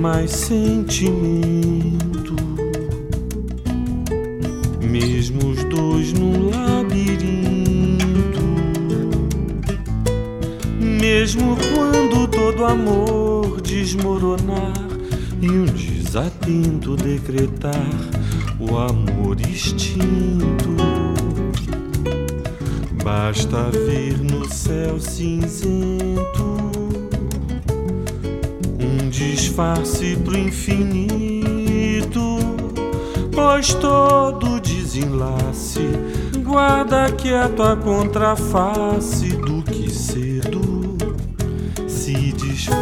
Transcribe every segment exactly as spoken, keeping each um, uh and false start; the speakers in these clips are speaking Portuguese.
mais sentimento, mesmo os dois num labirinto, mesmo quando todo amor desmoronar e um desatento decretar o amor extinto. Basta ver no céu cinzento um disfarce pro infinito, pois todo desenlace guarda quieto a contraface do que cedo se desfaz.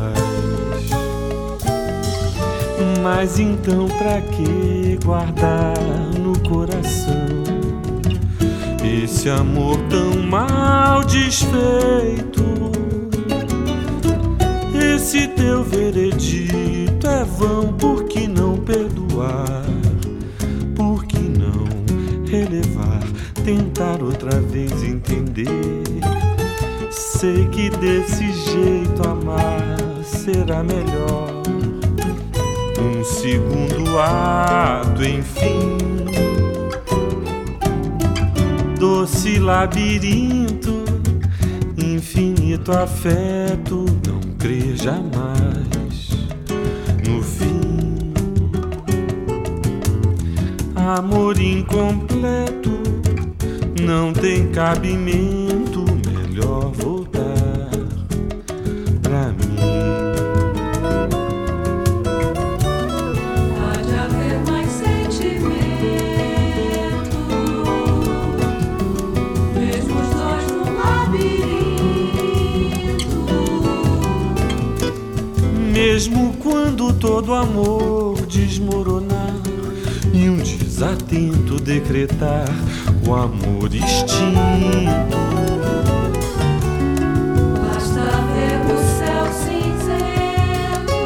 Mas então pra que guardar no coração esse amor tão mal desfeito? Esse teu veredito é vão, por que não perdoar? Por que não relevar? Tentar outra vez entender. Sei que desse jeito amar será melhor. Um segundo ato, enfim, doce labirinto, infinito afeto, não crer jamais no fim. Amor incompleto, não tem cabimento, melhor voltar pra mim. Pode haver mais sentimento, mesmo os dois no labirinto, mesmo quando todo amor desmoronar e um desatento decretar o amor extinto. basta ver no céu cinzento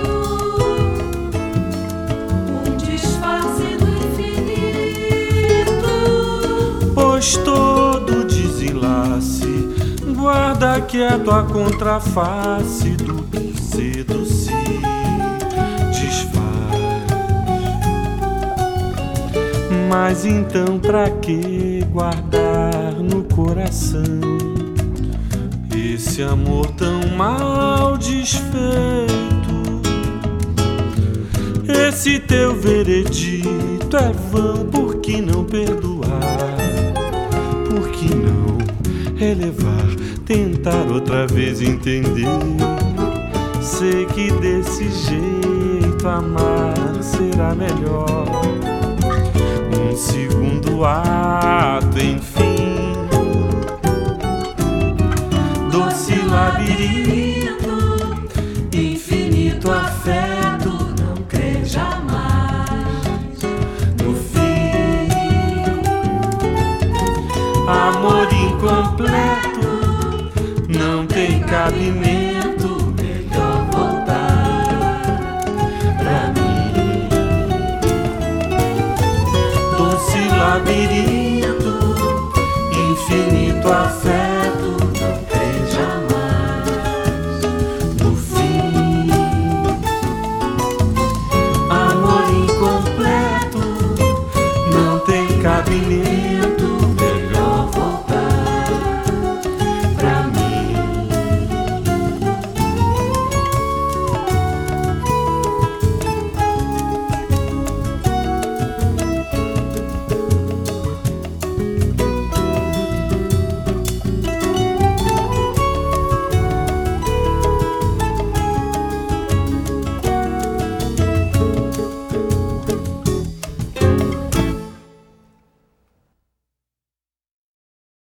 um disfarce do infinito, Pois todo desenlace guarda quieto a contraface do que cedo se desfaz. Mas então pra que guardar no coração esse amor tão mal desfeito? Esse teu veredito é vão, por que não perdoar? Por que não relevar? Tentar outra vez entender. Sei que desse jeito amar será melhor. Um segundo ato, enfim, doce labirinto, infinito afeto, não crer jamais no fim. Amor incompleto, não tem cabimento, melhor voltar pra mim. Doce labirinto, infinito afeto,